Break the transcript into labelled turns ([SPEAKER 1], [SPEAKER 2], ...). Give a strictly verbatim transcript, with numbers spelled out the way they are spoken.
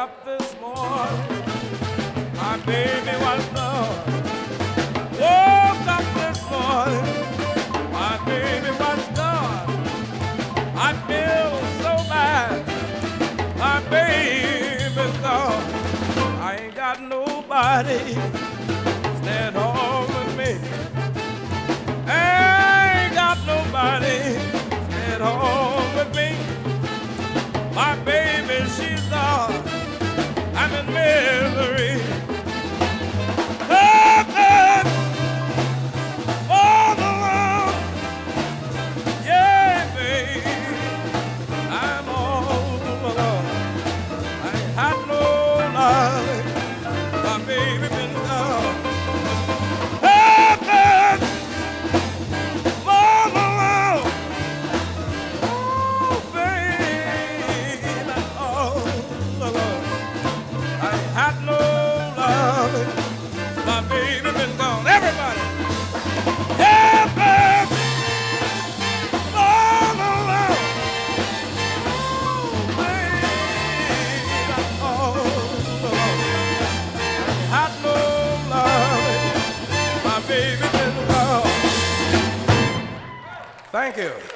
[SPEAKER 1] up this morning, my baby was gone. Woke up this morning, my baby was gone. I feel so bad, my baby's gone. I ain't got nobody stand home with me. I ain't got nobody stand home with me. My baby, she's gone. I'm in misery. Nothing all alone. Yeah, baby, I'm all alone. I ain't had no love. My baby been gone. Nothing all alone. Oh, baby, I'm all alone. I ain't had no love. My baby been gone. Everybody. Yeah, baby. All alone. Oh, baby, I'm all alone. Had no love. My baby been gone. Thank you.